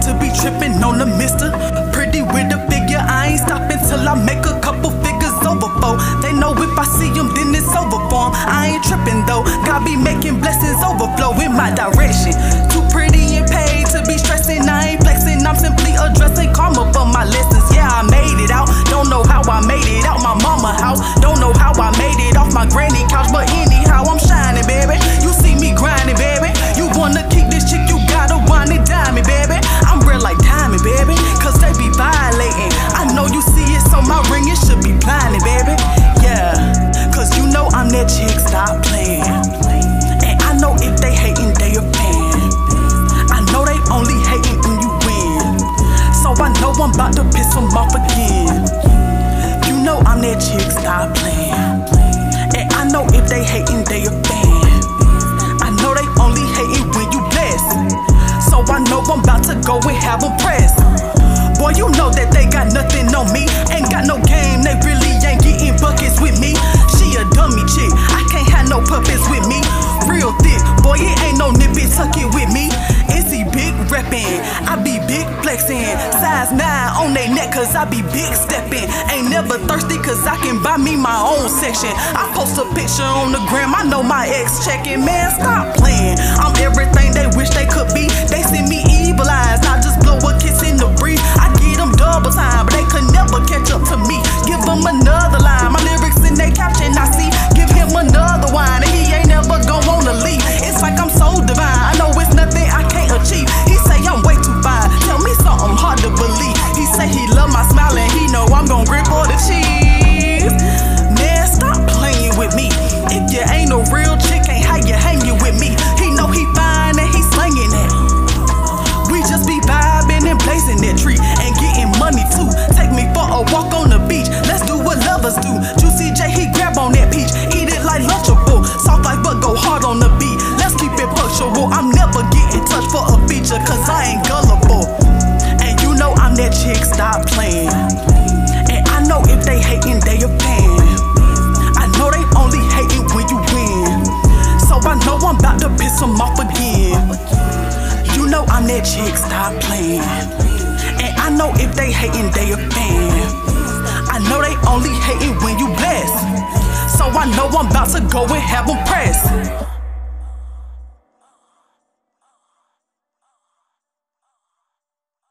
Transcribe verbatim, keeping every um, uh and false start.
to be tripping on the mister. Pretty with the figure, I ain't stopping till I make a couple figures over for. They know if I see them, then it's over for 'em. I ain't tripping though, God be making blessings overflow in my direction. Too pretty and paid to be stressing, I ain't flexing, I'm simply addressing karma for my lessons. Yeah, I made it out, don't know how I made it out my mama house, don't know how I made it off my granny couch, but anyhow I'm shining, baby. You see me grinding, baby. You wanna keep this chick, you gotta wine and dime me, baby. I'm real like diamond, baby, cause they be violating. I know you see it, so my ring it should be blinding, baby. Yeah, cause you know I'm that chick, stop playing. And I know if they hating, they a fan. I know they only hating when you win, so I know I'm about to piss them off again. You know I'm that chick, stop playing. And I know if they hating, they a fan. I know they only hating when you bless, so I know I'm about to go and have them press. Boy, you know that they got nothing on me, ain't got no game, they really ain't getting buckets with me. She a dummy chick, I can't have no puppets with me. Real thick, boy, it ain't no nip it, tuck it with me. Is he big reppin'? I be big flexin'. Size nine on they neck cause I be big steppin'. Ain't never thirsty cause I can buy me my own section. I post a picture on the gram, I know my ex checkin'. Man, stop playin', I'm everything they wish they could be. They send me evil eyes, I just blow a kiss in the breeze. I get them double time, but they could never catch up to me. Give them another line, my lyrics in they caption I see. Give him another wine and he ain't never gon' wanna leave. It's like I'm so divine, I know it's nothing I can't achieve. He say I'm way too fine, tell me something hard to believe. He say he love my smile and he know I'm gon' grip all the cheese. Man, stop playing with me. If you ain't a real chick, ain't how you hanging with me. He know he fine and he slanging it. We just be vibing and blazing that tree and getting money too. Take me for a walk on the beach, let's do what lovers do. Juicy J, he grab on that peach, eat it like Lunchable. Soft like but go hard on the beat, let's keep it punctual. I'm never getting touched for a feature cause I ain't gullible. And you know I'm that chick, stop playing. And I know if they hating, they a fan. I know they only hating when you win, so I know I'm about to piss them off again. You know I'm that chick, stop playing. And I know if they hating, they a fan. I know they only hating when you bless, so I know I'm about to go and have them press.